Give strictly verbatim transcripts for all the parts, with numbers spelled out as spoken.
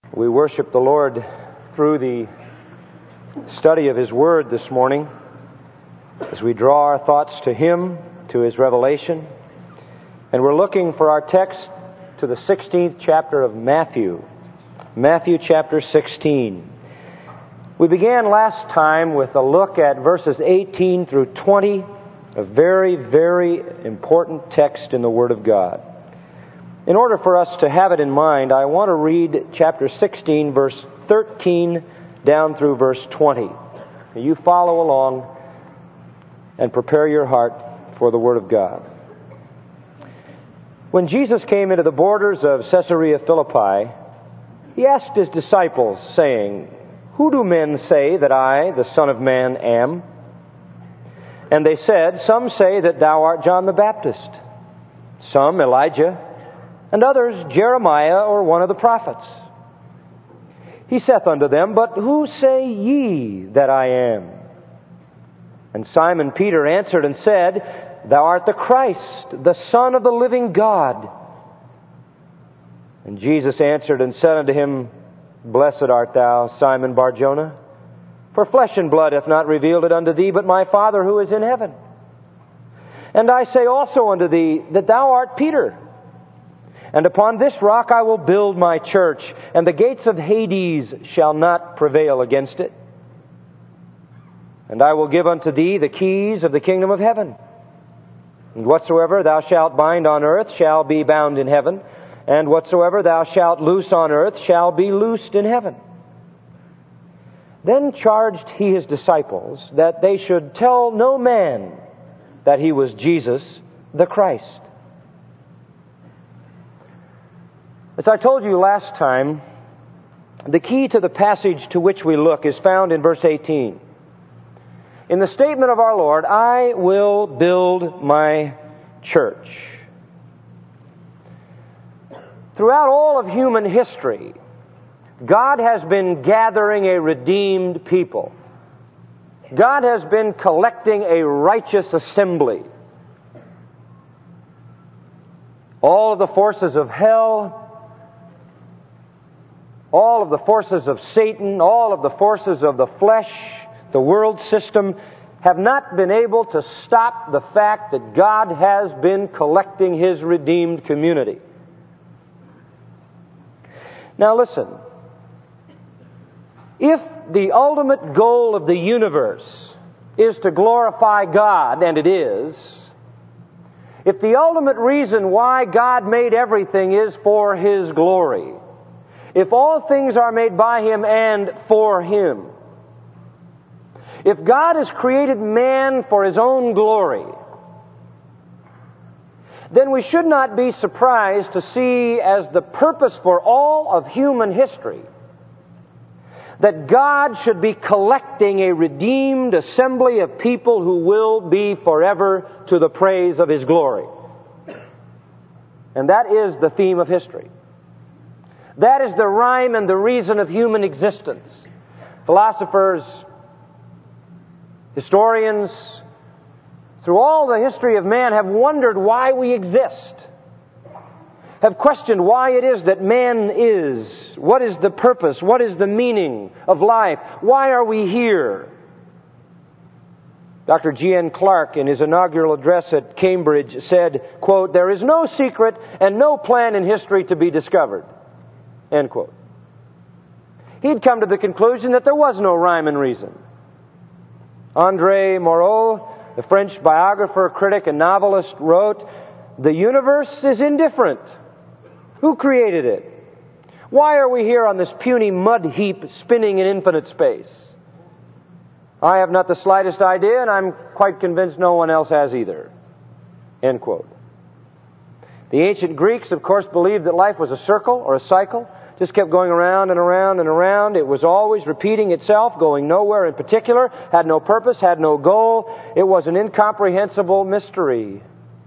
We worship the Lord through the study of His Word this morning as we draw our thoughts to Him, to His revelation. And we're looking for our text to the sixteenth chapter of Matthew. Matthew chapter sixteen. We began last time with a look at verses eighteen through twenty, a very, very important text in the Word of God. In order for us to have it in mind, I want to read chapter sixteen, verse thirteen, down through verse twenty. You follow along and prepare your heart for the Word of God. When Jesus came into the borders of Caesarea Philippi, He asked His disciples, saying, "Who do men say that I, the Son of Man, am?" And they said, "Some say that thou art John the Baptist, some Elijah, and others Jeremiah or one of the prophets." He saith unto them, "But who say ye that I am?" And Simon Peter answered and said, "Thou art the Christ, the Son of the living God." And Jesus answered and said unto him, "Blessed art thou, Simon Bar-Jonah, for flesh and blood hath not revealed it unto thee, but my Father who is in heaven. And I say also unto thee, that thou art Peter, and upon this rock I will build my church, and the gates of Hades shall not prevail against it. And I will give unto thee the keys of the kingdom of heaven. And whatsoever thou shalt bind on earth shall be bound in heaven, and whatsoever thou shalt loose on earth shall be loosed in heaven." Then charged He His disciples that they should tell no man that He was Jesus the Christ. As I told you last time, the key to the passage to which we look is found in verse eighteen. In the statement of our Lord, "I will build my church." Throughout all of human history, God has been gathering a redeemed people. God has been collecting a righteous assembly. All of the forces of hell, all of the forces of Satan, all of the forces of the flesh, the world system, have not been able to stop the fact that God has been collecting His redeemed community. Now listen, if the ultimate goal of the universe is to glorify God, and it is, if the ultimate reason why God made everything is for His glory, if all things are made by Him and for Him, if God has created man for His own glory, then we should not be surprised to see as the purpose for all of human history that God should be collecting a redeemed assembly of people who will be forever to the praise of His glory. And that is the theme of history. That is the rhyme and the reason of human existence. Philosophers, historians, through all the history of man have wondered why we exist, have questioned why it is that man is, what is the purpose, what is the meaning of life, why are we here? Doctor G N Clark, in his inaugural address at Cambridge, said, quote, "There is no secret and no plan in history to be discovered." End quote. He'd come to the conclusion that there was no rhyme and reason. André Moreau, the French biographer, critic, and novelist, wrote, "The universe is indifferent. Who created it? Why are we here on this puny mud heap spinning in infinite space? I have not the slightest idea, and I'm quite convinced no one else has either." End quote. The ancient Greeks, of course, believed that life was a circle or a cycle, just kept going around and around and around. It was always repeating itself, going nowhere in particular, had no purpose, had no goal. It was an incomprehensible mystery.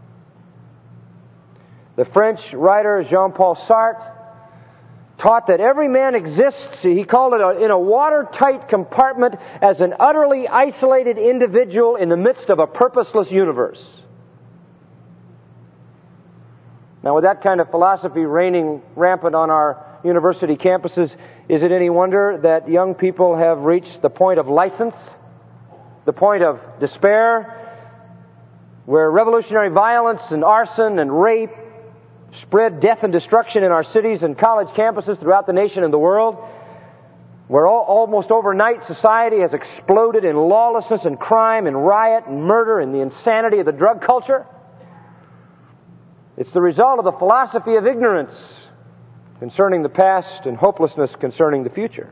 The French writer Jean-Paul Sartre taught that every man exists, he called it, a, in a watertight compartment as an utterly isolated individual in the midst of a purposeless universe. Now, with that kind of philosophy reigning rampant on our university campuses, is it any wonder that young people have reached the point of license, the point of despair, where revolutionary violence and arson and rape spread death and destruction in our cities and college campuses throughout the nation and the world, where all, almost overnight society has exploded in lawlessness and crime and riot and murder and the insanity of the drug culture? It's the result of the philosophy of ignorance concerning the past and hopelessness concerning the future.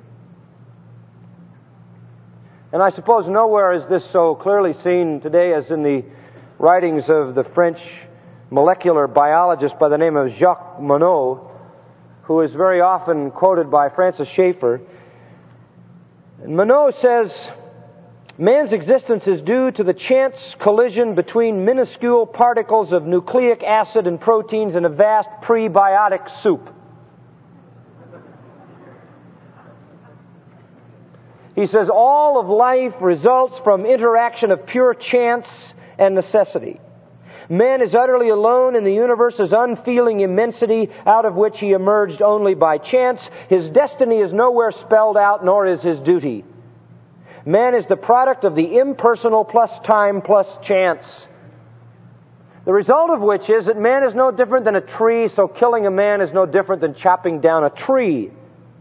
And I suppose nowhere is this so clearly seen today as in the writings of the French molecular biologist by the name of Jacques Monod, who is very often quoted by Francis Schaeffer. And Monod says, man's existence is due to the chance collision between minuscule particles of nucleic acid and proteins in a vast prebiotic soup. He says, all of life results from interaction of pure chance and necessity. Man is utterly alone in the universe's unfeeling immensity, out of which he emerged only by chance. His destiny is nowhere spelled out, nor is his duty. Man is the product of the impersonal plus time plus chance. The result of which is that man is no different than a tree, so killing a man is no different than chopping down a tree.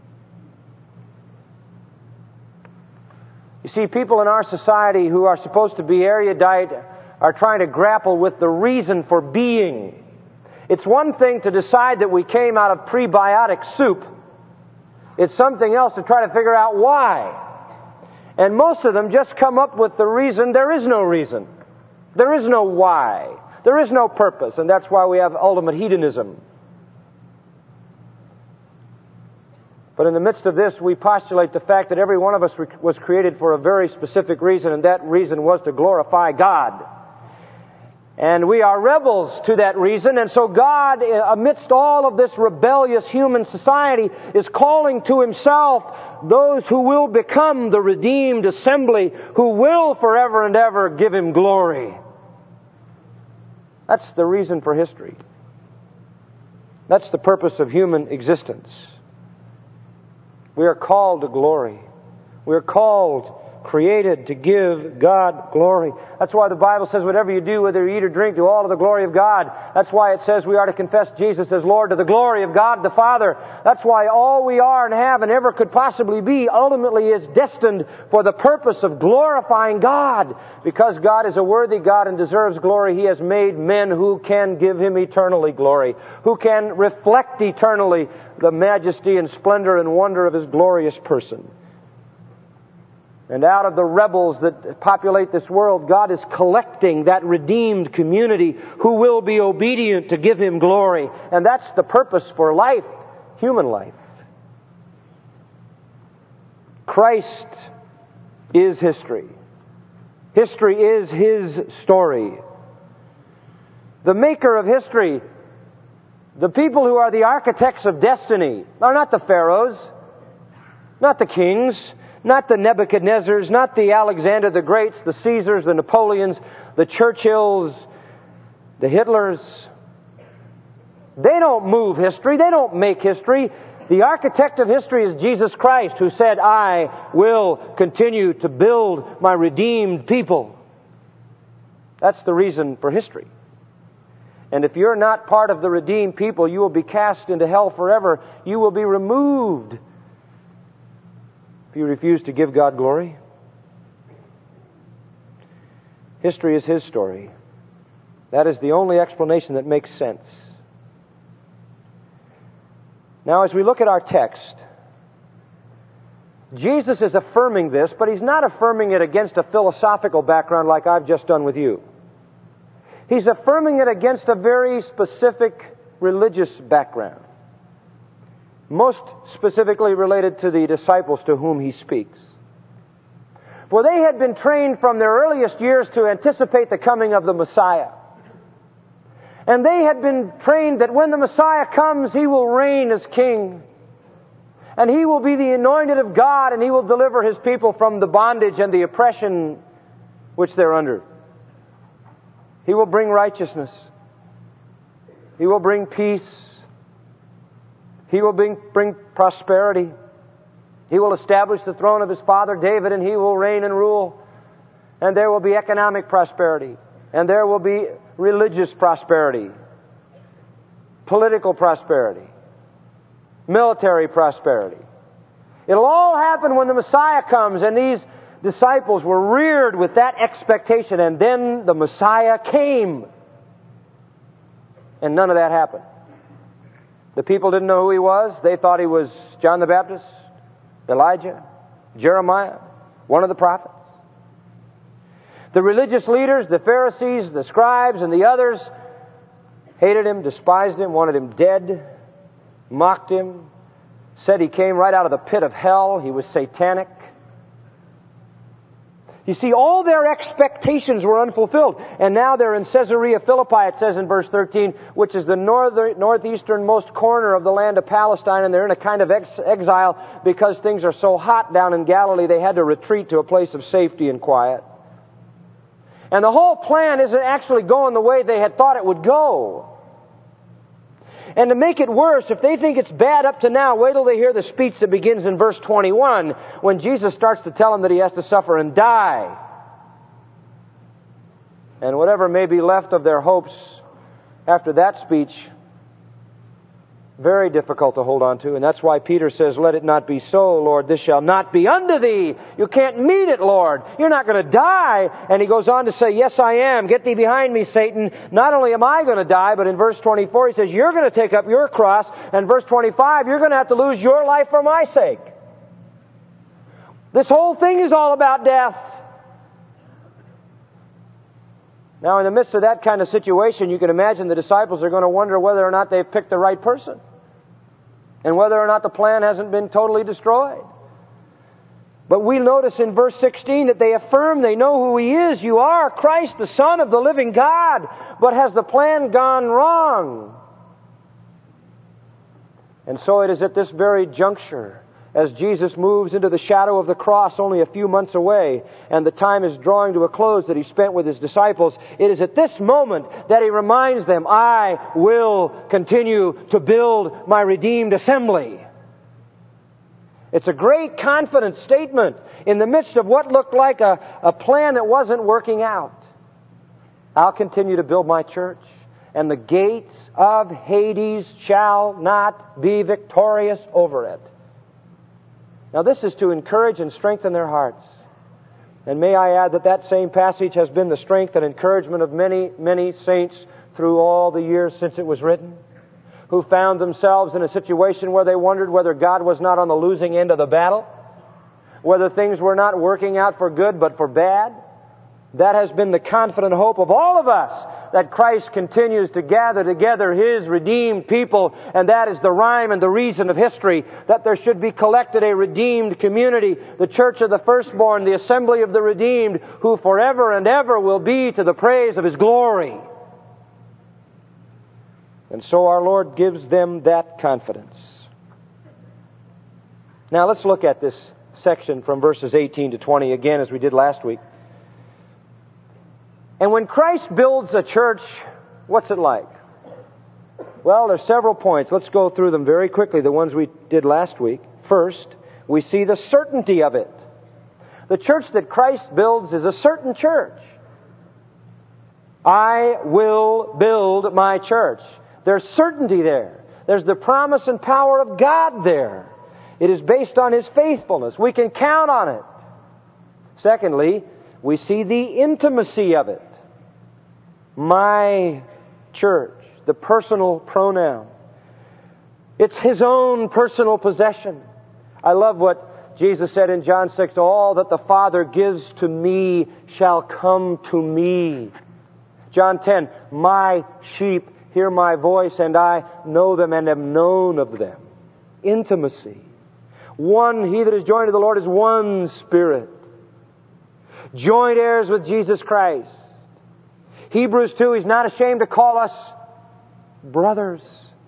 You see, people in our society who are supposed to be erudite are trying to grapple with the reason for being. It's one thing to decide that we came out of prebiotic soup. It's something else to try to figure out why. And most of them just come up with the reason there is no reason. There is no why. There is no purpose. And that's why we have ultimate hedonism. But in the midst of this, we postulate the fact that every one of us was created for a very specific reason, and that reason was to glorify God. And we are rebels to that reason, and so God, amidst all of this rebellious human society, is calling to Himself those who will become the redeemed assembly, who will forever and ever give Him glory. That's the reason for history. That's the purpose of human existence. We are called to glory. We are called, created to give God glory. That's why the Bible says whatever you do, whether you eat or drink, do all to the glory of God. That's why it says we are to confess Jesus as Lord to the glory of God the Father. That's why all we are and have and ever could possibly be ultimately is destined for the purpose of glorifying God. Because God is a worthy God and deserves glory, He has made men who can give Him eternally glory, who can reflect eternally the majesty and splendor and wonder of His glorious person. And out of the rebels that populate this world, God is collecting that redeemed community who will be obedient to give Him glory. And that's the purpose for life, human life. Christ is history. History is His story. The maker of history, the people who are the architects of destiny, are not the pharaohs, not the kings, not the Nebuchadnezzars, not the Alexander the Greats, the Caesars, the Napoleons, the Churchills, the Hitlers. They don't move history. They don't make history. The architect of history is Jesus Christ, who said, I will continue to build my redeemed people. That's the reason for history. And if you're not part of the redeemed people, you will be cast into hell forever. You will be removed if you refuse to give God glory. History is His story. That is the only explanation that makes sense. Now, as we look at our text, Jesus is affirming this, but He's not affirming it against a philosophical background like I've just done with you. He's affirming it against a very specific religious background, most specifically related to the disciples to whom He speaks. For they had been trained from their earliest years to anticipate the coming of the Messiah. And they had been trained that when the Messiah comes, He will reign as King. And He will be the anointed of God, and He will deliver His people from the bondage and the oppression which they're under. He will bring righteousness. He will bring peace. He will bring, bring prosperity. He will establish the throne of his father David, and he will reign and rule. And there will be economic prosperity. And there will be religious prosperity. Political prosperity. Military prosperity. It'll all happen when the Messiah comes, and these disciples were reared with that expectation, and then the Messiah came. And none of that happened. The people didn't know who he was. They thought he was John the Baptist, Elijah, Jeremiah, one of the prophets. The religious leaders, the Pharisees, the scribes, and the others hated him, despised him, wanted him dead, mocked him, said he came right out of the pit of hell. He was satanic. You see, all their expectations were unfulfilled. And now they're in Caesarea Philippi, it says in verse thirteen, which is the northern, northeasternmost corner of the land of Palestine, and they're in a kind of ex- exile because things are so hot down in Galilee, they had to retreat to a place of safety and quiet. And the whole plan isn't actually going the way they had thought it would go. And to make it worse, if they think it's bad up to now, wait till they hear the speech that begins in verse twenty-one, when Jesus starts to tell them that he has to suffer and die. And whatever may be left of their hopes after that speech, very difficult to hold on to. And that's why Peter says, let it not be so, Lord. This shall not be unto thee. You can't meet it, Lord. You're not going to die. And he goes on to say, yes, I am. Get thee behind me, Satan. Not only am I going to die, but in verse twenty-four he says, you're going to take up your cross. And verse twenty-five, you're going to have to lose your life for my sake. This whole thing is all about death. Now, in the midst of that kind of situation, you can imagine the disciples are going to wonder whether or not they've picked the right person. And whether or not the plan hasn't been totally destroyed. But we notice in verse sixteen that they affirm they know who he is. You are Christ, the Son of the living God. But has the plan gone wrong? And so it is at this very juncture, as Jesus moves into the shadow of the cross only a few months away, and the time is drawing to a close that he spent with his disciples, it is at this moment that he reminds them, I will continue to build my redeemed assembly. It's a great confident statement in the midst of what looked like a, a plan that wasn't working out. I'll continue to build my church, and the gates of Hades shall not be victorious over it. Now this is to encourage and strengthen their hearts. And may I add that that same passage has been the strength and encouragement of many, many saints through all the years since it was written, who found themselves in a situation where they wondered whether God was not on the losing end of the battle, whether things were not working out for good but for bad. That has been the confident hope of all of us, that Christ continues to gather together His redeemed people, and that is the rhyme and the reason of history, that there should be collected a redeemed community, the church of the firstborn, the assembly of the redeemed, who forever and ever will be to the praise of His glory. And so our Lord gives them that confidence. Now let's look at this section from verses eighteen to twenty again, as we did last week. And when Christ builds a church, what's it like? Well, there's several points. Let's go through them very quickly, the ones we did last week. First, we see the certainty of it. The church that Christ builds is a certain church. I will build my church. There's certainty there. There's the promise and power of God there. It is based on His faithfulness. We can count on it. Secondly, we see the intimacy of it. My church, the personal pronoun. It's His own personal possession. I love what Jesus said in John six, all that the Father gives to me shall come to me. John ten, my sheep hear my voice, and I know them and am known of them. Intimacy. One, he that is joined to the Lord is one spirit. Joint heirs with Jesus Christ. Hebrews two, He's not ashamed to call us brothers.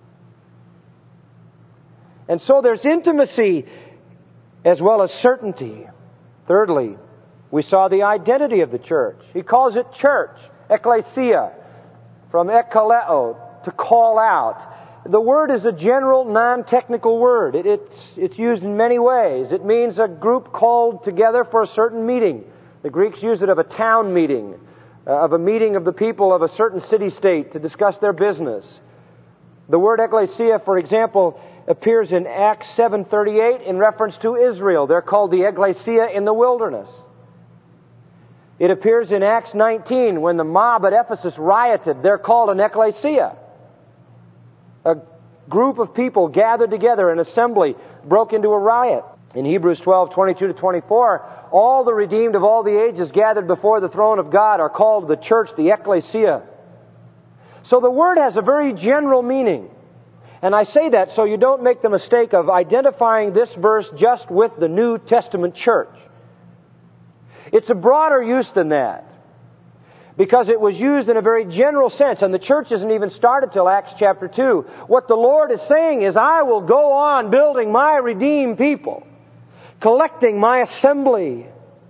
And so there's intimacy as well as certainty. Thirdly, we saw the identity of the church. He calls it church, ecclesia, from ekkaleo, to call out. the word is a general, non-technical word. It, it's, it's used in many ways. It means a group called together for a certain meeting. The Greeks use it of a town meeting, uh, of a meeting of the people of a certain city-state to discuss their business. The word ecclesia, for example, appears in Acts seven thirty-eight in reference to Israel. They're called the ecclesia in the wilderness. It appears in Acts nineteen when the mob at Ephesus rioted. They're called an ecclesia. A group of people gathered together, an assembly, broke into a riot. In Hebrews twelve twenty-two to twenty-four, all the redeemed of all the ages gathered before the throne of God are called the church, the ecclesia. So the word has a very general meaning. And I say that so you don't make the mistake of identifying this verse just with the New Testament church. It's a broader use than that, because it was used in a very general sense, and the church isn't even started till Acts chapter two. What the Lord is saying is, I will go on building my redeemed people, collecting my assembly.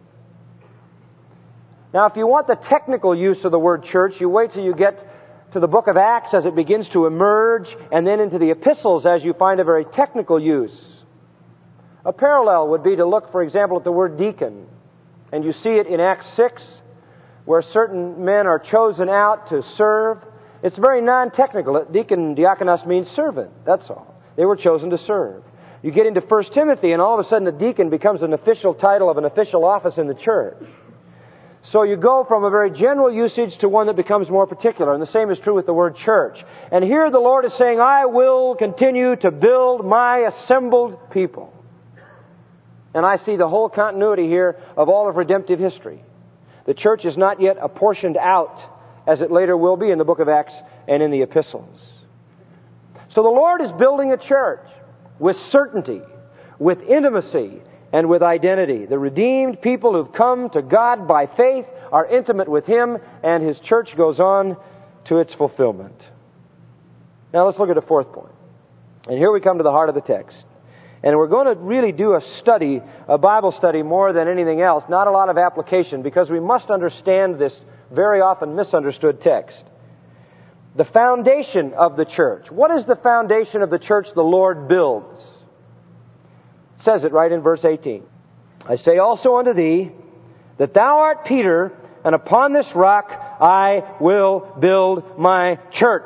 Now, if you want the technical use of the word church, you wait till you get to the book of Acts as it begins to emerge, and then into the epistles as you find a very technical use. A parallel would be to look, for example, at the word deacon. And you see it in Acts six, where certain men are chosen out to serve. It's very non-technical. Deacon, diakonos means servant. That's all. They were chosen to serve. You get into First Timothy, and all of a sudden the deacon becomes an official title of an official office in the church. So you go from a very general usage to one that becomes more particular. And the same is true with the word church. And here the Lord is saying, I will continue to build my assembled people. And I see the whole continuity here of all of redemptive history. The church is not yet apportioned out, as it later will be in the book of Acts and in the epistles. So the Lord is building a church with certainty, with intimacy, and with identity. The redeemed people who've come to God by faith are intimate with Him, and His church goes on to its fulfillment. Now let's look at a fourth point. And here we come to the heart of the text. And we're going to really do a study, a Bible study more than anything else, not a lot of application, because we must understand this very often misunderstood text. The foundation of the church. What is the foundation of the church the Lord builds? It says it right in verse eighteen. I say also unto thee, that thou art Peter, and upon this rock I will build my church.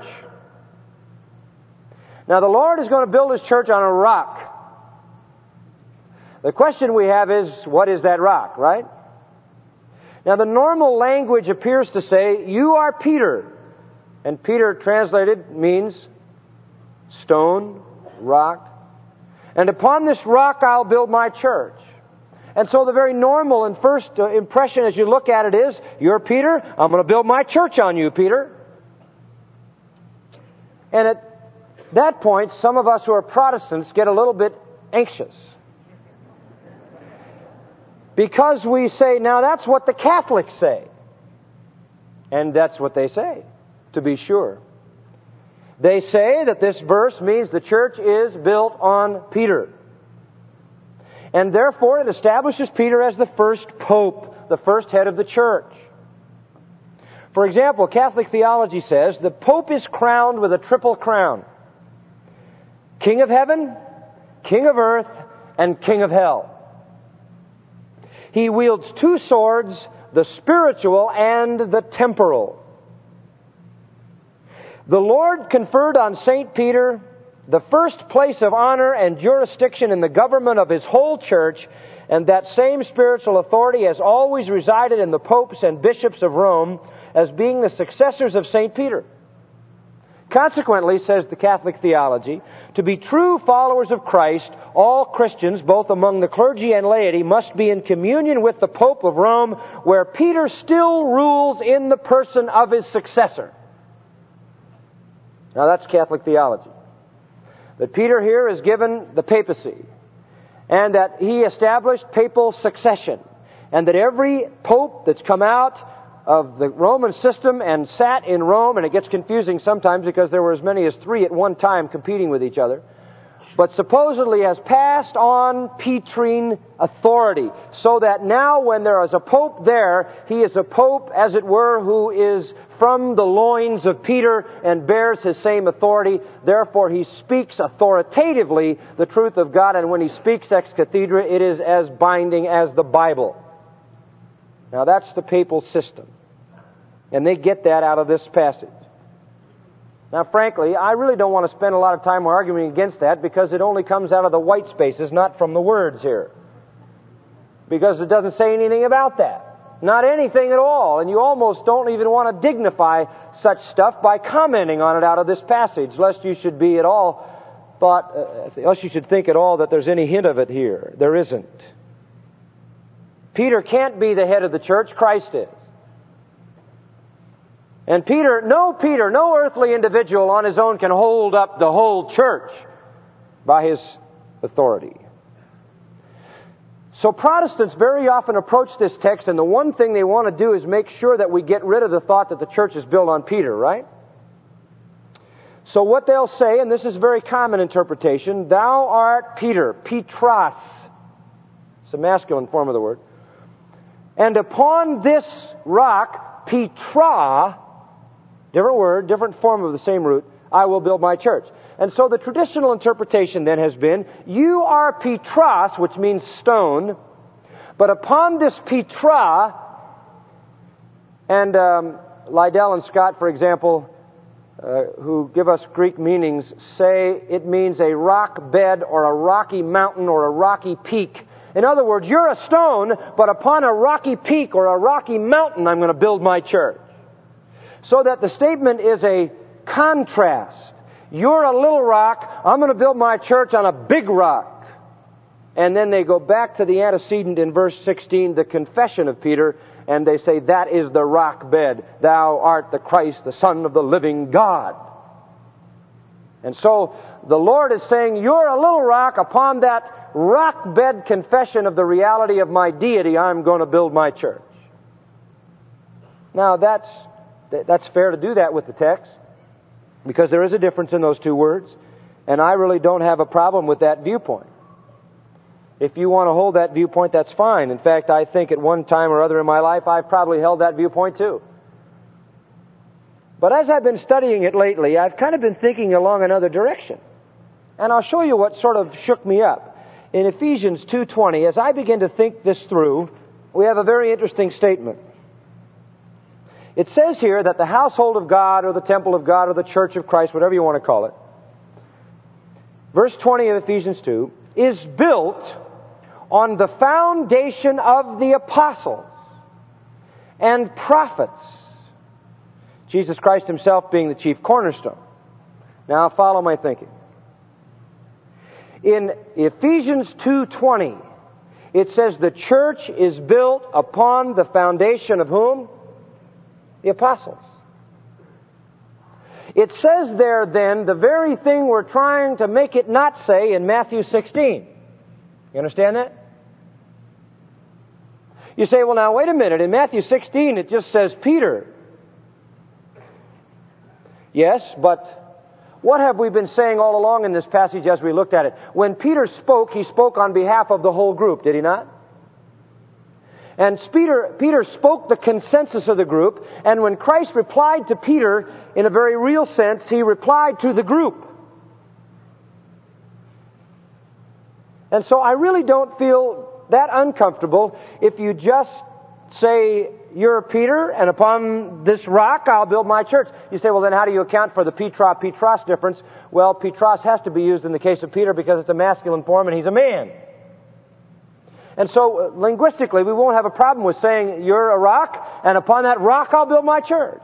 Now the Lord is going to build His church on a rock. The question we have is, what is that rock, right? Now the normal language appears to say, you are Peter. And Peter translated means stone, rock. And upon this rock I'll build my church. And so the very normal and first impression as you look at it is, you're Peter, I'm going to build my church on you, Peter. And at that point, some of us who are Protestants get a little bit anxious. Because we say, now that's what the Catholics say. And that's what they say, to be sure. They say that this verse means the church is built on Peter. And therefore it establishes Peter as the first pope, the first head of the church. For example, Catholic theology says the pope is crowned with a triple crown. King of heaven, King of earth, and King of hell. He wields two swords, the spiritual and the temporal. The Lord conferred on Saint Peter the first place of honor and jurisdiction in the government of His whole church, and that same spiritual authority has always resided in the popes and bishops of Rome as being the successors of Saint Peter. Consequently, says the Catholic theology, to be true followers of Christ, all Christians, both among the clergy and laity, must be in communion with the Pope of Rome, where Peter still rules in the person of his successor. Now that's Catholic theology. That Peter here is given the papacy, and that he established papal succession, and that every pope that's come out of the Roman system and sat in Rome, and it gets confusing sometimes because there were as many as three at one time competing with each other. but supposedly has passed on Petrine authority, so that now when there is a pope there, he is a pope, as it were, who is from the loins of Peter and bears his same authority. Therefore, he speaks authoritatively the truth of God, and when he speaks ex cathedra, it is as binding as the Bible. Now, that's the papal system, and they get that out of this passage. Now, frankly, I really don't want to spend a lot of time arguing against that, because it only comes out of the white spaces, not from the words here. Because it doesn't say anything about that. Not anything at all. And you almost don't even want to dignify such stuff by commenting on it out of this passage, lest you should be at all thought, uh, lest you should think at all that there's any hint of it here. There isn't. Peter can't be the head of the church. Christ is. And Peter, no Peter, no earthly individual on his own can hold up the whole church by his authority. So Protestants very often approach this text, and the one thing they want to do is make sure that we get rid of the thought that the church is built on Peter, right? So what they'll say, and this is a very common interpretation, thou art Peter, Petros. It's a masculine form of the word. And upon this rock, Petra, different word, different form of the same root, I will build my church. And so the traditional interpretation then has been, you are Petros, which means stone, but upon this Petra, and um, Liddell and Scott, for example, uh, who give us Greek meanings, say it means a rock bed or a rocky mountain or a rocky peak. In other words, you're a stone, but upon a rocky peak or a rocky mountain, I'm going to build my church. So that the statement is a contrast. You're a little rock, I'm going to build my church on a big rock. And then they go back to the antecedent in verse sixteen, the confession of Peter, and they say, that is the rock bed. Thou art the Christ, the Son of the living God. And so the Lord is saying, you're a little rock, upon that rock bed confession of the reality of my deity, I'm going to build my church. Now that's that's fair to do that with the text, because there is a difference in those two words, and I really don't have a problem with that viewpoint. If you want to hold that viewpoint, that's fine. In fact, I think at one time or other in my life, I've probably held that viewpoint too. But as I've been studying it lately, I've kind of been thinking along another direction. And I'll show you what sort of shook me up. In Ephesians two twenty, as I begin to think this through, we have a very interesting statement. It says here that the household of God, or the temple of God, or the church of Christ, whatever you want to call it, verse twenty of Ephesians two, is built on the foundation of the apostles and prophets, Jesus Christ Himself being the chief cornerstone. Now follow my thinking. In Ephesians two twenty, it says the church is built upon the foundation of whom? The apostles. It says there then the very thing we're trying to make it not say in Matthew sixteen. You understand that? You say, well now wait a minute, in Matthew sixteen it just says Peter. Yes, but what have we been saying all along in this passage as we looked at it? When Peter spoke, he spoke on behalf of the whole group, did he not? And Peter, Peter spoke the consensus of the group, and when Christ replied to Peter, in a very real sense, He replied to the group. And so I really don't feel that uncomfortable if you just say, you're Peter, and upon this rock I'll build my church. You say, well then how do you account for the Petra, Petros difference? Well, Petros has to be used in the case of Peter because it's a masculine form and he's a man. And so, uh, linguistically, we won't have a problem with saying, you're a rock, and upon that rock I'll build my church.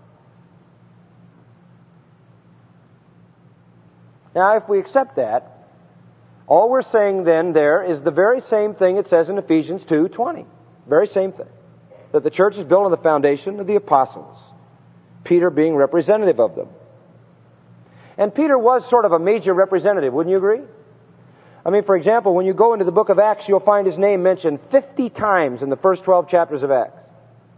Now, if we accept that, all we're saying then there is the very same thing it says in Ephesians two twenty. Very same thing. That the church is built on the foundation of the apostles, Peter being representative of them. And Peter was sort of a major representative, wouldn't you agree? I mean, for example, when you go into the book of Acts, you'll find his name mentioned fifty times in the first twelve chapters of Acts.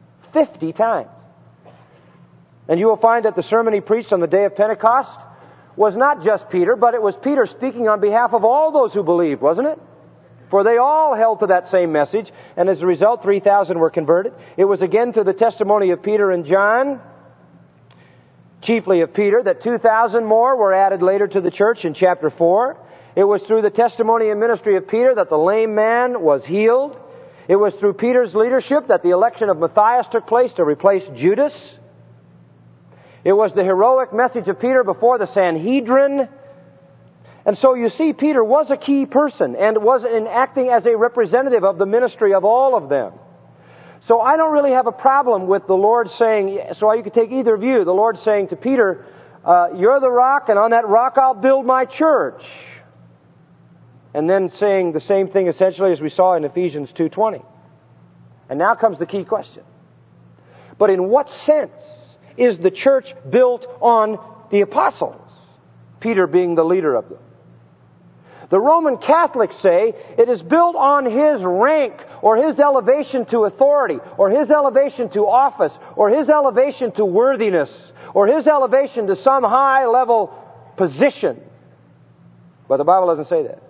Fifty times. And you will find that the sermon he preached on the day of Pentecost was not just Peter, but it was Peter speaking on behalf of all those who believed, wasn't it? For they all held to that same message, and as a result, three thousand were converted. It was again through the testimony of Peter and John, chiefly of Peter, that two thousand more were added later to the church in chapter four. It was through the testimony and ministry of Peter that the lame man was healed. It was through Peter's leadership that the election of Matthias took place to replace Judas. It was the heroic message of Peter before the Sanhedrin. And so you see, Peter was a key person and was in acting as a representative of the ministry of all of them. So I don't really have a problem with the Lord saying, so you could take either view, the Lord saying to Peter, uh, you're the rock, and on that rock I'll build my church. And then saying the same thing essentially as we saw in Ephesians two twenty. And now comes the key question. But in what sense is the church built on the apostles? Peter being the leader of them. The Roman Catholics say it is built on his rank or his elevation to authority or his elevation to office or his elevation to worthiness or his elevation to some high level position. But the Bible doesn't say that.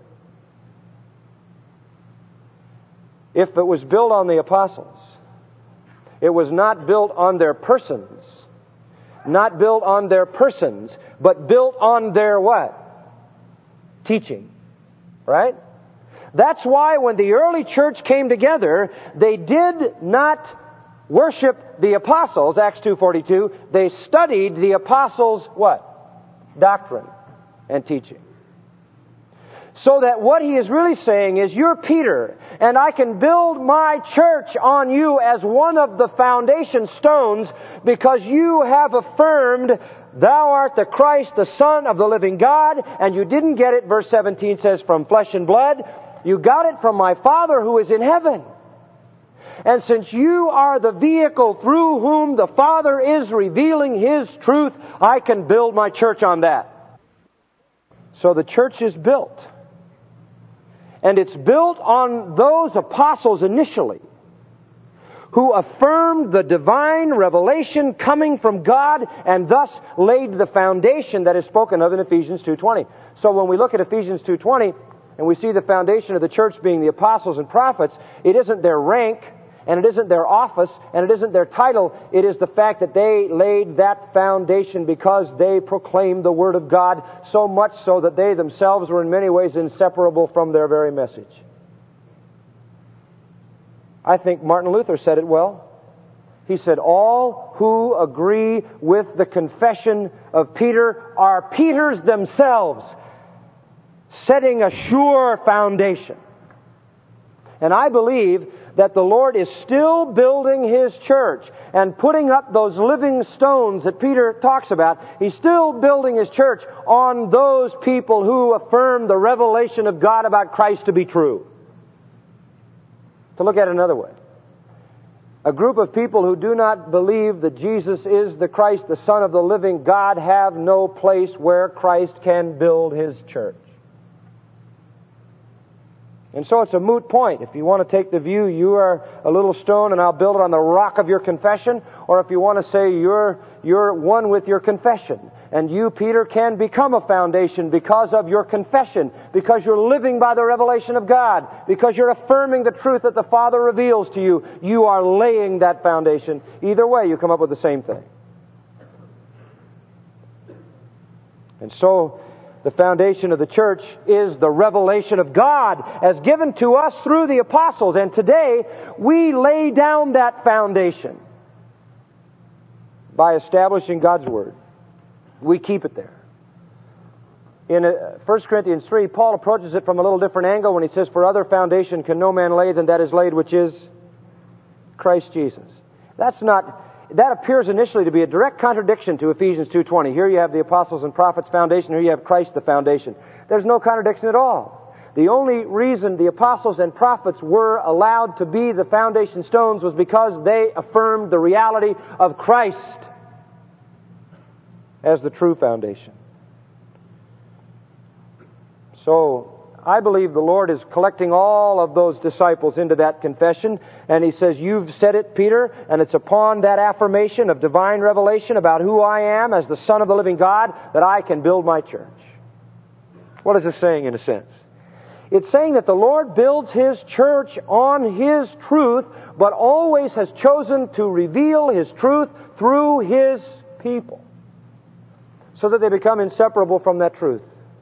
If it was built on the apostles, it was not built on their persons. Not built on their persons, but built on their what? Teaching. Right? That's why when the early church came together, they did not worship the apostles, Acts two forty-two. They studied the apostles' what? Doctrine and teaching. So that what he is really saying is, you're Peter, and I can build my church on you as one of the foundation stones because you have affirmed thou art the Christ, the Son of the living God, and you didn't get it, verse seventeen says, from flesh and blood. You got it from my Father who is in heaven. And since you are the vehicle through whom the Father is revealing His truth, I can build my church on that. So the church is built. And it's built on those apostles initially who affirmed the divine revelation coming from God and thus laid the foundation that is spoken of in Ephesians two twenty. So when we look at Ephesians two twenty and we see the foundation of the church being the apostles and prophets, it isn't their rank and it isn't their office and it isn't their title. It is the fact that they laid that foundation because they proclaimed the Word of God, so much so that they themselves were in many ways inseparable from their very message. I think Martin Luther said it well. He said, all who agree with the confession of Peter are Peters themselves, setting a sure foundation. And I believe that the Lord is still building His church and putting up those living stones that Peter talks about. He's still building His church on those people who affirm the revelation of God about Christ to be true. To look at it another way, a group of people who do not believe that Jesus is the Christ, the Son of the living God, have no place where Christ can build His church. And so it's a moot point. If you want to take the view, you are a little stone and I'll build it on the rock of your confession, or if you want to say you're, you're one with your confession, and you, Peter, can become a foundation because of your confession, because you're living by the revelation of God, because you're affirming the truth that the Father reveals to you, you are laying that foundation. Either way, you come up with the same thing. And so, the foundation of the church is the revelation of God as given to us through the apostles. And today, we lay down that foundation by establishing God's Word. We keep it there. In First Corinthians three, Paul approaches it from a little different angle when he says, for other foundation can no man lay than that is laid, which is Christ Jesus. That's not... That appears initially to be a direct contradiction to Ephesians two twenty. Here you have the apostles and prophets foundation. Here you have Christ the foundation. There's no contradiction at all. The only reason the apostles and prophets were allowed to be the foundation stones was because they affirmed the reality of Christ as the true foundation. So, I believe the Lord is collecting all of those disciples into that confession, and He says, you've said it, Peter, and it's upon that affirmation of divine revelation about who I am as the Son of the living God that I can build my church. What is this saying in a sense? It's saying that the Lord builds His church on His truth, but always has chosen to reveal His truth through His people, so that they become inseparable from that truth.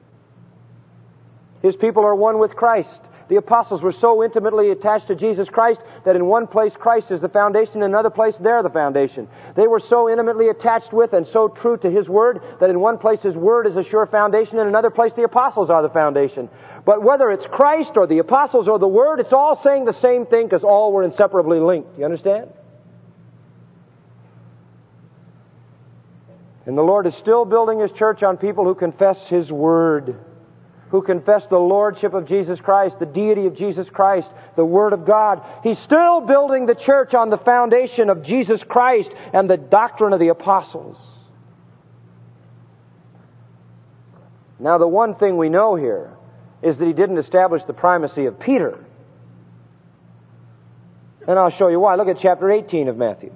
His people are one with Christ. The apostles were so intimately attached to Jesus Christ that in one place Christ is the foundation, in another place they're the foundation. They were so intimately attached with and so true to His Word that in one place His Word is a sure foundation, in another place the apostles are the foundation. But whether it's Christ or the apostles or the Word, it's all saying the same thing because all were inseparably linked. You understand? And the Lord is still building His church on people who confess His Word, who confess the Lordship of Jesus Christ, the deity of Jesus Christ, the Word of God. He's still building the church on the foundation of Jesus Christ and the doctrine of the apostles. Now, the one thing we know here is that He didn't establish the primacy of Peter. And I'll show you why. Look at chapter eighteen of Matthew.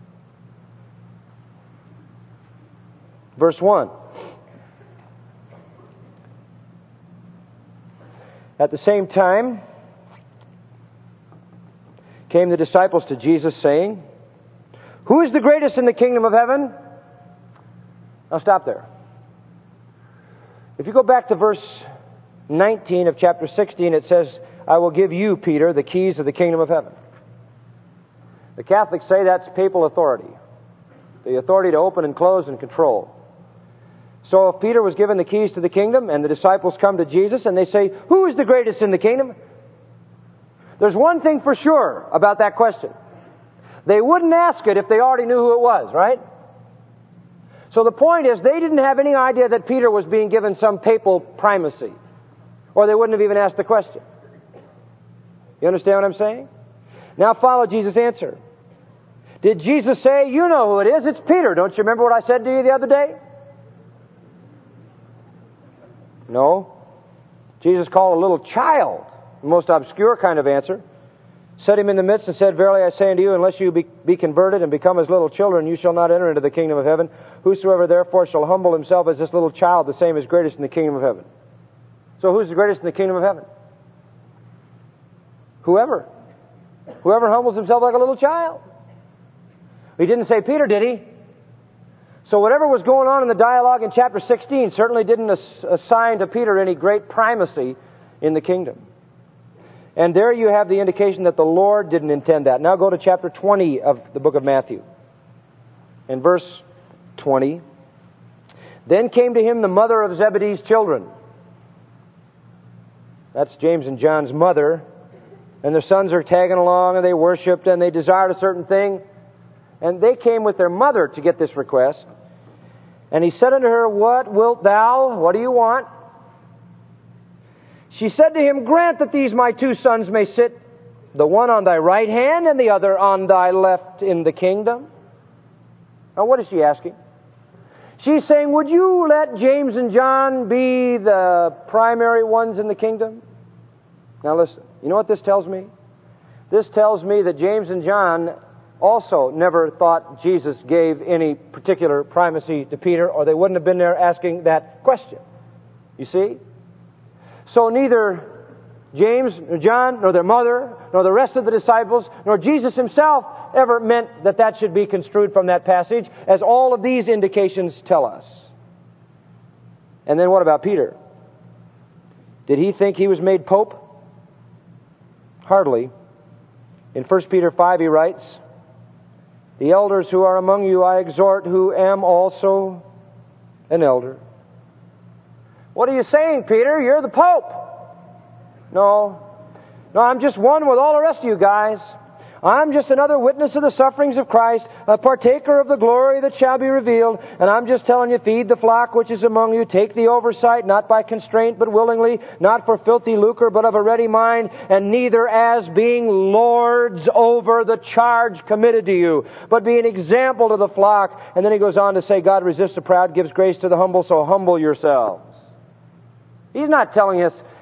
Verse one. At the same time came the disciples to Jesus, saying, who is the greatest in the kingdom of heaven? Now stop there. If you go back to verse nineteen of chapter sixteen, it says, I will give you, Peter, the keys of the kingdom of heaven. The Catholics say that's papal authority. The authority to open and close and control. So if Peter was given the keys to the kingdom and the disciples come to Jesus and they say, who is the greatest in the kingdom? There's one thing for sure about that question. They wouldn't ask it if they already knew who it was, right? So the point is, they didn't have any idea that Peter was being given some papal primacy, or they wouldn't have even asked the question. You understand what I'm saying? Now follow Jesus' answer. Did Jesus say, you know who it is, it's Peter. Don't you remember what I said to you the other day? No. Jesus called a little child, the most obscure kind of answer, set him in the midst and said, verily I say unto you, unless you be, be converted and become as little children, you shall not enter into the kingdom of heaven. Whosoever therefore shall humble himself as this little child, the same is greatest in the kingdom of heaven. So who's the greatest in the kingdom of heaven? Whoever. Whoever humbles himself like a little child. He didn't say Peter, did he? So whatever was going on in the dialogue in chapter sixteen certainly didn't ass- assign to Peter any great primacy in the kingdom. And there you have the indication that the Lord didn't intend that. Now go to chapter twenty of the book of Matthew. In verse twenty, then came to him the mother of Zebedee's children. That's James and John's mother. And their sons are tagging along, and they worshipped, and they desired a certain thing. And they came with their mother to get this request. And he said unto her, what wilt thou? What do you want? She said to him, grant that these my two sons may sit, the one on thy right hand and the other on thy left in the kingdom. Now what is she asking? She's saying, would you let James and John be the primary ones in the kingdom? Now listen, you know what this tells me? This tells me that James and John also never thought Jesus gave any particular primacy to Peter, or they wouldn't have been there asking that question. You see? So neither James, nor John, nor their mother, nor the rest of the disciples, nor Jesus himself ever meant that that should be construed from that passage, as all of these indications tell us. And then what about Peter? Did he think he was made pope? Hardly. In First Peter five he writes, the elders who are among you I exhort, who am also an elder. What are you saying, Peter? You're the Pope. No. No, I'm just one with all the rest of you guys. I'm just another witness of the sufferings of Christ, a partaker of the glory that shall be revealed. And I'm just telling you, feed the flock which is among you. Take the oversight, not by constraint, but willingly, not for filthy lucre, but of a ready mind, and neither as being lords over the charge committed to you, but be an example to the flock. And then he goes on to say, God resists the proud, gives grace to the humble, so humble yourselves. He's not telling us,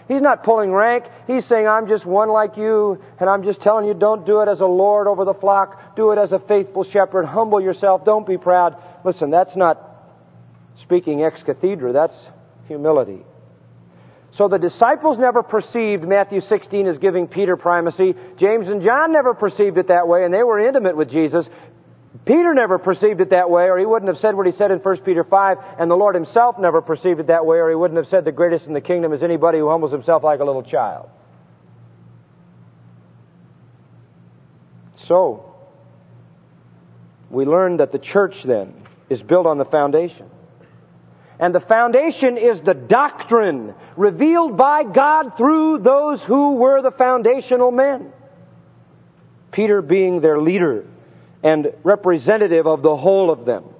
He's not pulling rank. He's saying, I'm just one like you, and I'm just telling you, don't do it as a lord over the flock. Do it as a faithful shepherd. Humble yourself. Don't be proud. Listen, that's not speaking ex cathedra. That's humility. So the disciples never perceived Matthew sixteen as giving Peter primacy. James and John never perceived it that way, and they were intimate with Jesus. Peter never perceived it that way, or he wouldn't have said what he said in First Peter five, and the Lord Himself never perceived it that way, or He wouldn't have said the greatest in the kingdom is anybody who humbles himself like a little child. So, we learn that the church then is built on the foundation. And the foundation is the doctrine revealed by God through those who were the foundational men. Peter being their leader and representative of the whole of them.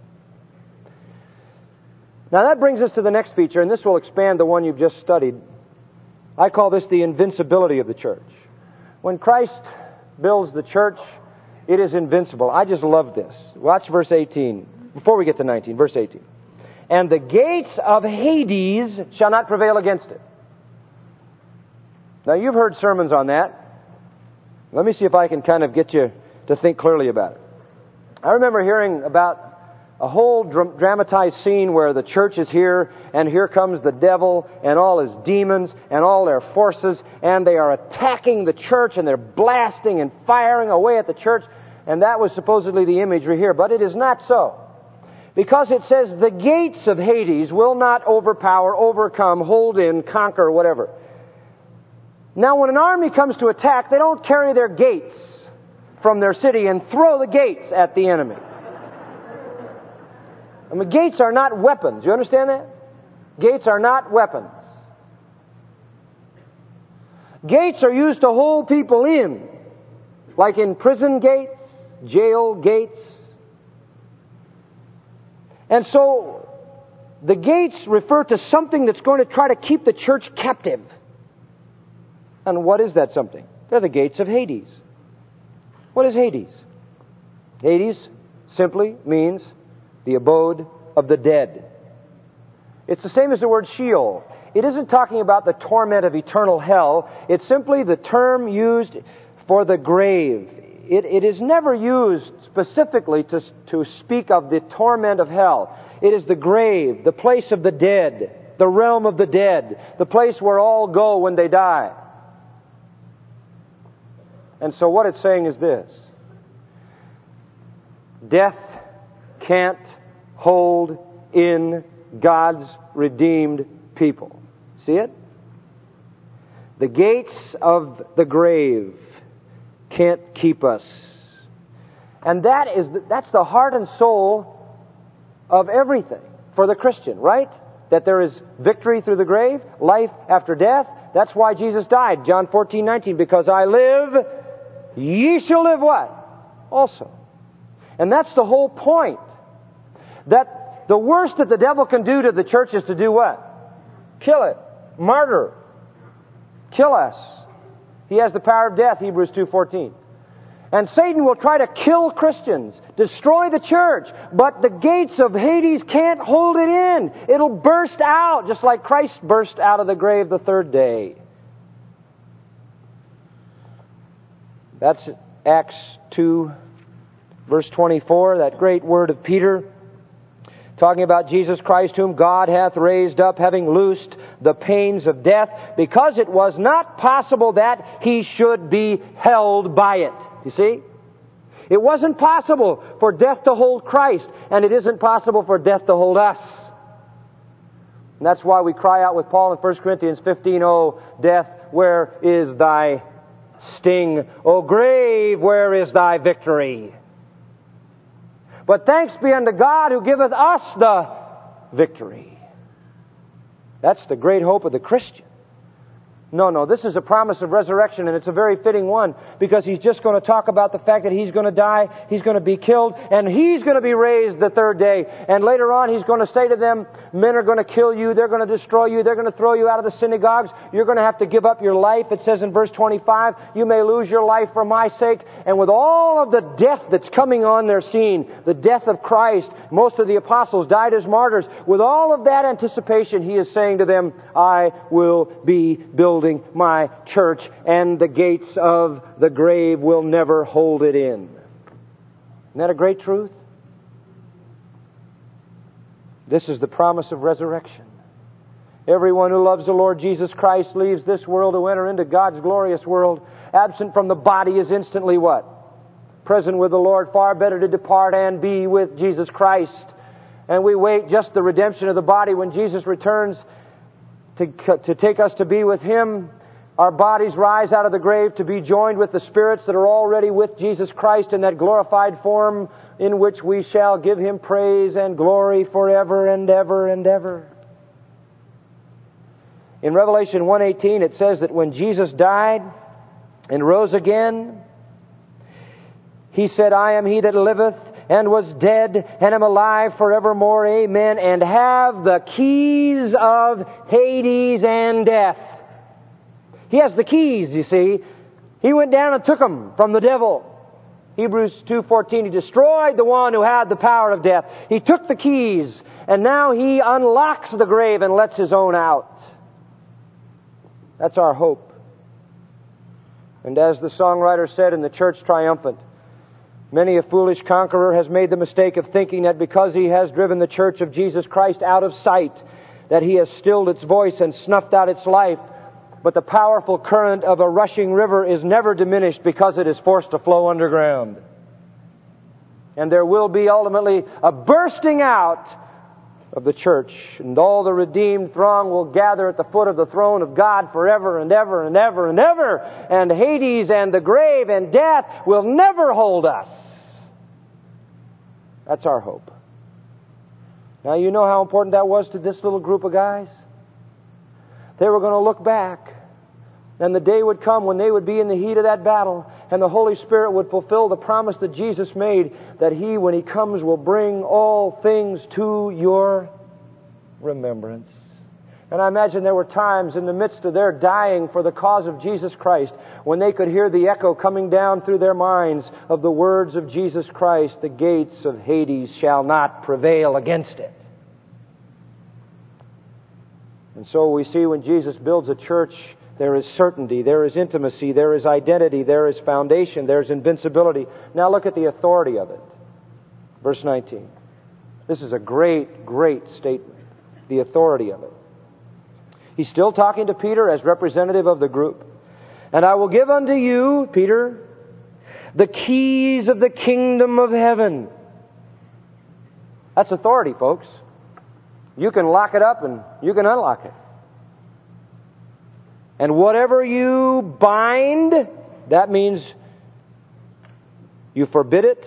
Now that brings us to the next feature, and this will expand the one you've just studied. I call this the invincibility of the church. When Christ builds the church, it is invincible. I just love this. Watch verse eighteen. Before we get to nineteen, verse eighteen. And the gates of Hades shall not prevail against it. Now you've heard sermons on that. Let me see if I can kind of get you to think clearly about it. I remember hearing about a whole dram- dramatized scene where the church is here, and here comes the devil and all his demons and all their forces, and they are attacking the church, and they're blasting and firing away at the church, and that was supposedly the imagery here, but it is not so. Because it says the gates of Hades will not overpower, overcome, hold in, conquer, whatever. Now when an army comes to attack, they don't carry their gates from their city and throw the gates at the enemy. I mean, gates are not weapons. You understand that? Gates are not weapons. Gates are used to hold people in, like in prison gates, jail gates. And so, the gates refer to something that's going to try to keep the church captive. And what is that something? They're the gates of Hades. What is Hades? Hades simply means the abode of the dead. It's the same as the word Sheol. It isn't talking about the torment of eternal hell. It's simply the term used for the grave. It, it is never used specifically to, to speak of the torment of hell. It is the grave, the place of the dead, the realm of the dead, the place where all go when they die. And so what it's saying is this: death can't hold in God's redeemed people. See it? The gates of the grave can't keep us. And that is the, that's the heart and soul of everything for the Christian, right? That there is victory through the grave, life after death. That's why Jesus died. John fourteen nineteen, because I live, ye shall live what? Also. And that's the whole point. That the worst that the devil can do to the church is to do what? Kill it. Martyr. Kill us. He has the power of death, Hebrews two fourteen. And Satan will try to kill Christians, destroy the church, but the gates of Hades can't hold it in. It'll burst out, just like Christ burst out of the grave the third day. That's Acts two, verse twenty-four, that great word of Peter, talking about Jesus Christ, whom God hath raised up, having loosed the pains of death, because it was not possible that He should be held by it. You see? It wasn't possible for death to hold Christ, and it isn't possible for death to hold us. And that's why we cry out with Paul in First Corinthians fifteen, "O death, where is thy sting? O grave, where is thy victory? But thanks be unto God who giveth us the victory." That's the great hope of the Christian. No, no, this is a promise of resurrection, and it's a very fitting one, because he's just going to talk about the fact that he's going to die, he's going to be killed, and he's going to be raised the third day. And later on, he's going to say to them, men are going to kill you, they're going to destroy you, they're going to throw you out of the synagogues, you're going to have to give up your life. It says in verse twenty-five, you may lose your life for my sake. And with all of the death that's coming on their scene, the death of Christ, most of the apostles died as martyrs, with all of that anticipation, he is saying to them, I will be building my church, and the gates of the grave will never hold it in. Isn't that a great truth? This is the promise of resurrection. Everyone who loves the Lord Jesus Christ leaves this world to enter into God's glorious world. Absent from the body is instantly what? Present with the Lord. Far better to depart and be with Jesus Christ. And we wait just the redemption of the body when Jesus returns to, to take us to be with Him. Our bodies rise out of the grave to be joined with the spirits that are already with Jesus Christ in that glorified form, in which we shall give Him praise and glory forever and ever and ever. In Revelation one eighteen, it says that when Jesus died and rose again, He said, I am He that liveth and was dead, and am alive forevermore, amen, and have the keys of Hades and death. He has the keys, you see. He went down and took them from the devil. Hebrews two fourteen, He destroyed the one who had the power of death. He took the keys, and now He unlocks the grave and lets His own out. That's our hope. And as the songwriter said in the Church Triumphant, many a foolish conqueror has made the mistake of thinking that because he has driven the church of Jesus Christ out of sight, that he has stilled its voice and snuffed out its life. But the powerful current of a rushing river is never diminished because it is forced to flow underground. And there will be ultimately a bursting out of the church, and all the redeemed throng will gather at the foot of the throne of God forever and ever and ever and ever. And Hades and the grave and death will never hold us. That's our hope. Now, you know how important that was to this little group of guys? They were going to look back, and the day would come when they would be in the heat of that battle, and the Holy Spirit would fulfill the promise that Jesus made, that He, when He comes, will bring all things to your remembrance. And I imagine there were times in the midst of their dying for the cause of Jesus Christ when they could hear the echo coming down through their minds of the words of Jesus Christ, the gates of Hades shall not prevail against it. And so we see when Jesus builds a church, there is certainty, there is intimacy, there is identity, there is foundation, there is invincibility. Now look at the authority of it. Verse nineteen. This is a great, great statement. The authority of it. He's still talking to Peter as representative of the group. And I will give unto you, Peter, the keys of the kingdom of heaven. That's authority, folks. You can lock it up and you can unlock it. And whatever you bind, that means you forbid it,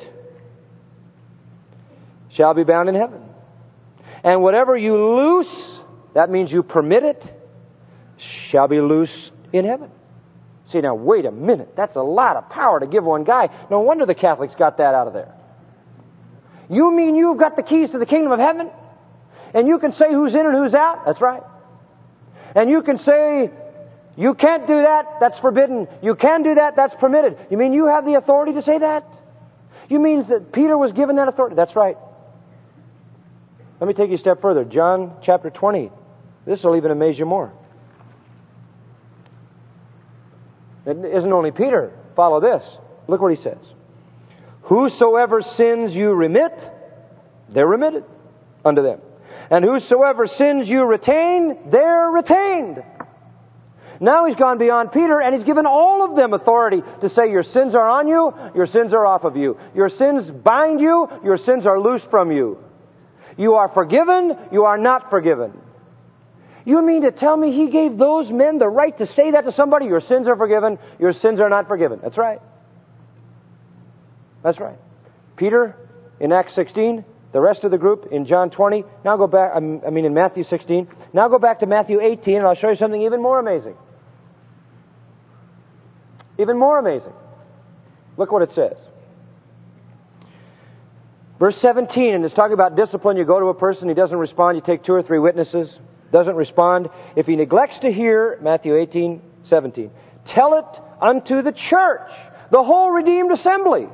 shall be bound in heaven. And whatever you loose, that means you permit it, shall be loosed in heaven. See, now wait a minute. That's a lot of power to give one guy. No wonder the Catholics got that out of there. You mean you've got the keys to the kingdom of heaven? And you can say who's in and who's out? That's right. And you can say, you can't do that, that's forbidden. You can do that, that's permitted. You mean you have the authority to say that? You mean that Peter was given that authority? That's right. Let me take you a step further. John chapter twenty. This will even amaze you more. It isn't only Peter. Follow this. Look what he says. Whosoever sins you remit, they're remitted unto them. And whosoever sins you retain, they're retained. Now he's gone beyond Peter, and he's given all of them authority to say your sins are on you, your sins are off of you. Your sins bind you, your sins are loosed from you. You are forgiven, you are not forgiven. You mean to tell me he gave those men the right to say that to somebody? Your sins are forgiven, your sins are not forgiven. That's right. That's right. Peter, in Acts sixteen, the rest of the group in John twenty. Now go back, I mean in Matthew sixteen. Now go back to Matthew eighteen, and I'll show you something even more amazing. Even more amazing. Look what it says. Verse seventeen, and it's talking about discipline. You go to a person, he doesn't respond, you take two or three witnesses, doesn't respond. If he neglects to hear, Matthew eighteen, seventeen, tell it unto the church, the whole redeemed assembly.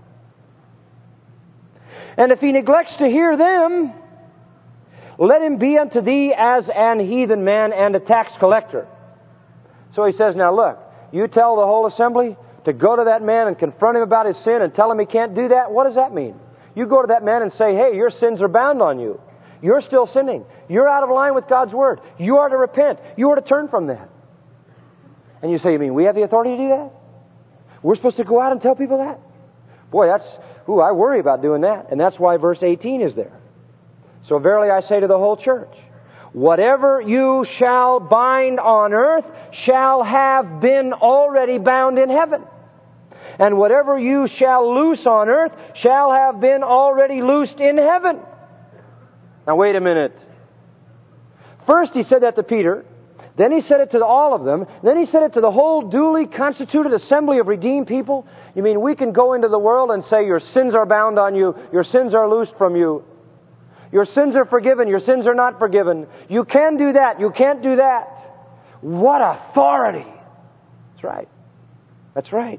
And if he neglects to hear them, let him be unto thee as an heathen man and a tax collector. So he says, now look, you tell the whole assembly to go to that man and confront him about his sin and tell him he can't do that. What does that mean? You go to that man and say, hey, your sins are bound on you. You're still sinning. You're out of line with God's Word. You are to repent. You are to turn from that. And you say, you mean we have the authority to do that? We're supposed to go out and tell people that? Boy, that's, ooh, I worry about doing that. And that's why verse eighteen is there. So verily I say to the whole church, whatever you shall bind on earth shall have been already bound in heaven. And whatever you shall loose on earth shall have been already loosed in heaven. Now wait a minute. First he said that to Peter. Then he said it to all of them. Then he said it to the whole duly constituted assembly of redeemed people. You mean we can go into the world and say your sins are bound on you, your sins are loosed from you, your sins are forgiven, your sins are not forgiven. You can do that, you can't do that. What authority! That's right. That's right.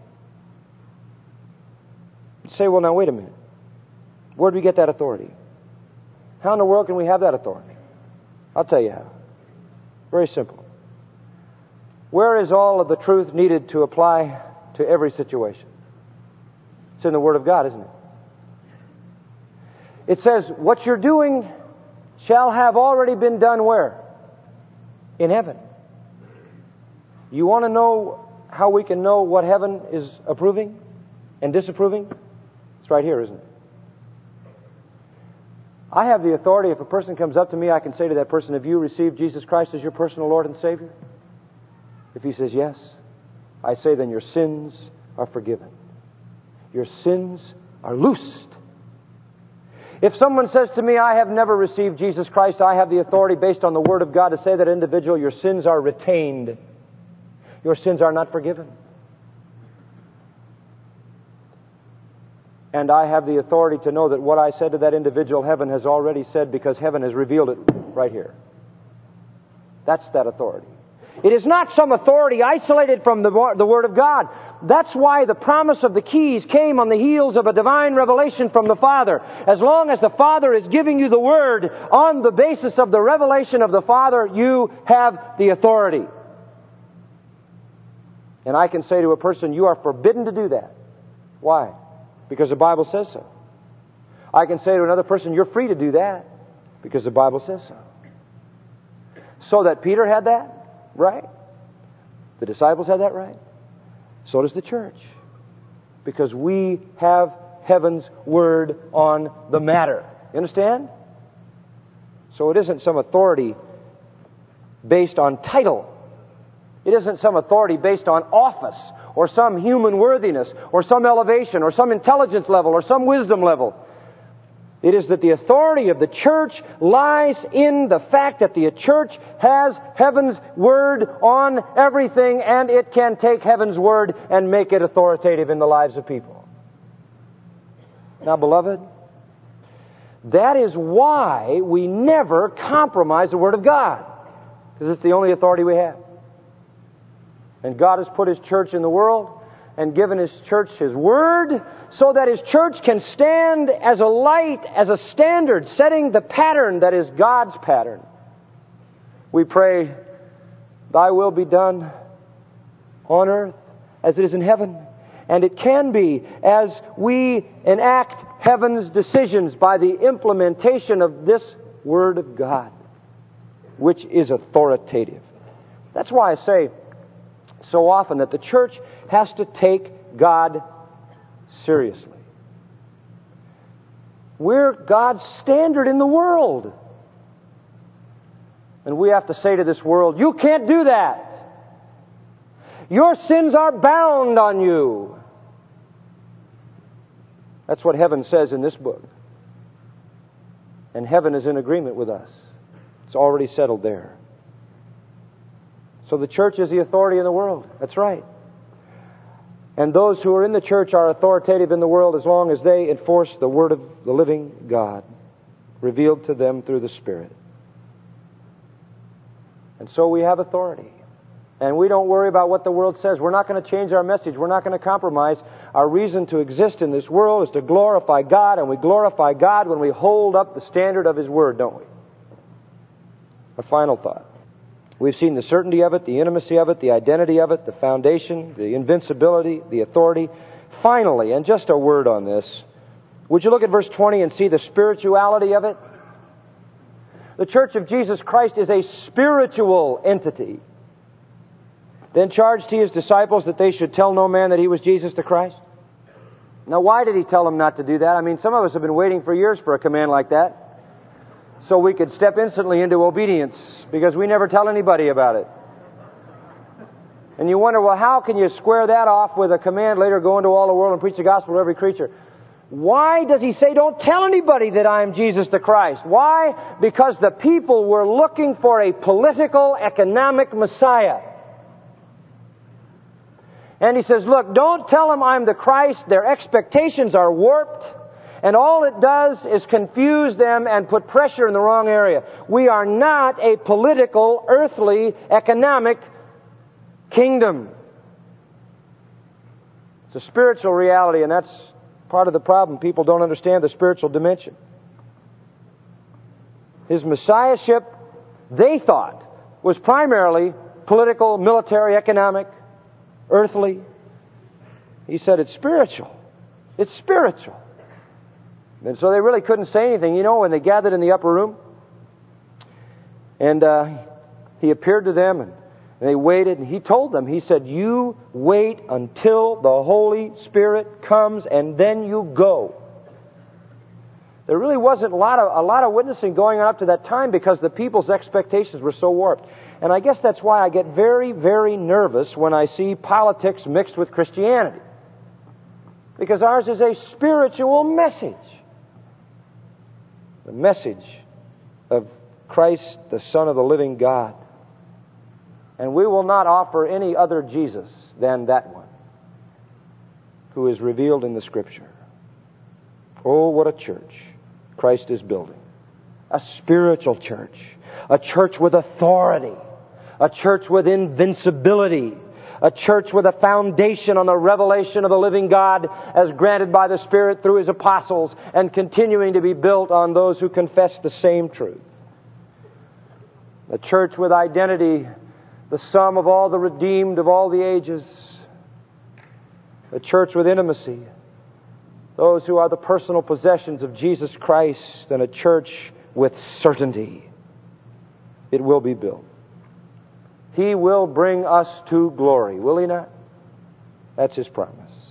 You say, well, now wait a minute. Where do we get that authority? How in the world can we have that authority? I'll tell you how. Very simple. Where is all of the truth needed to apply to every situation? It's in the Word of God, isn't it? It says, what you're doing shall have already been done where? In heaven. You want to know how we can know what heaven is approving and disapproving? It's right here, isn't it? I have the authority. If a person comes up to me, I can say to that person, have you received Jesus Christ as your personal Lord and Savior? If he says yes, I say then your sins are forgiven. Your sins are loosed. If someone says to me, I have never received Jesus Christ, I have the authority based on the Word of God to say to that individual, your sins are retained. Your sins are not forgiven. And I have the authority to know that what I said to that individual, heaven has already said, because heaven has revealed it right here. That's that authority. It is not some authority isolated from the, the Word of God. That's why the promise of the keys came on the heels of a divine revelation from the Father. As long as the Father is giving you the Word on the basis of the revelation of the Father, you have the authority. And I can say to a person, you are forbidden to do that. Why? Because the Bible says so. I can say to another person, you're free to do that. Because the Bible says so. So that Peter had that right. The disciples had that right. So does the church. Because we have heaven's Word on the matter. You understand? So it isn't some authority based on title. It isn't some authority based on office or some human worthiness or some elevation or some intelligence level or some wisdom level. It is that the authority of the church lies in the fact that the church has heaven's Word on everything, and it can take heaven's Word and make it authoritative in the lives of people. Now, beloved, that is why we never compromise the Word of God, because it's the only authority we have. And God has put His church in the world and given His church His Word so that His church can stand as a light, as a standard, setting the pattern that is God's pattern. We pray, Thy will be done on earth as it is in heaven. And it can be as we enact heaven's decisions by the implementation of this Word of God, which is authoritative. That's why I say so often that the church has to take God seriously. We're God's standard in the world. And we have to say to this world, you can't do that. Your sins are bound on you. That's what heaven says in this book. And heaven is in agreement with us. It's already settled there. So the church is the authority in the world. That's right. And those who are in the church are authoritative in the world as long as they enforce the Word of the living God revealed to them through the Spirit. And so we have authority. And we don't worry about what the world says. We're not going to change our message. We're not going to compromise. Our reason to exist in this world is to glorify God, and we glorify God when we hold up the standard of His Word, don't we? A final thought. We've seen the certainty of it, the intimacy of it, the identity of it, the foundation, the invincibility, the authority. Finally, and just a word on this, would you look at verse twenty and see the spirituality of it? The Church of Jesus Christ is a spiritual entity. Then charged He His disciples that they should tell no man that He was Jesus the Christ. Now, why did He tell them not to do that? I mean, some of us have been waiting for years for a command like that, so we could step instantly into obedience, because we never tell anybody about it. And you wonder, well, how can you square that off with a command later, go into all the world and preach the gospel to every creature? Why does He say, don't tell anybody that I am Jesus the Christ? Why? Because the people were looking for a political, economic Messiah. And He says, look, don't tell them I'm the Christ. Their expectations are warped. And all it does is confuse them and put pressure in the wrong area. We are not a political, earthly, economic kingdom. It's a spiritual reality, and that's part of the problem. People don't understand the spiritual dimension. His Messiahship, they thought, was primarily political, military, economic, earthly. He said it's spiritual. It's spiritual. And so they really couldn't say anything. You know, when they gathered in the upper room, and uh, He appeared to them, and, and they waited, and He told them, He said, you wait until the Holy Spirit comes, and then you go. There really wasn't a lot of, a lot of witnessing going on up to that time because the people's expectations were so warped. And I guess that's why I get very, very nervous when I see politics mixed with Christianity. Because ours is a spiritual message. The message of Christ, the Son of the living God. And we will not offer any other Jesus than that one who is revealed in the Scripture. Oh, what a church Christ is building. A spiritual church. A church with authority. A church with invincibility. A church with a foundation on the revelation of the living God as granted by the Spirit through His apostles, and continuing to be built on those who confess the same truth. A church with identity, the sum of all the redeemed of all the ages. A church with intimacy, those who are the personal possessions of Jesus Christ, and a church with certainty. It will be built. He will bring us to glory, will He not? That's His promise.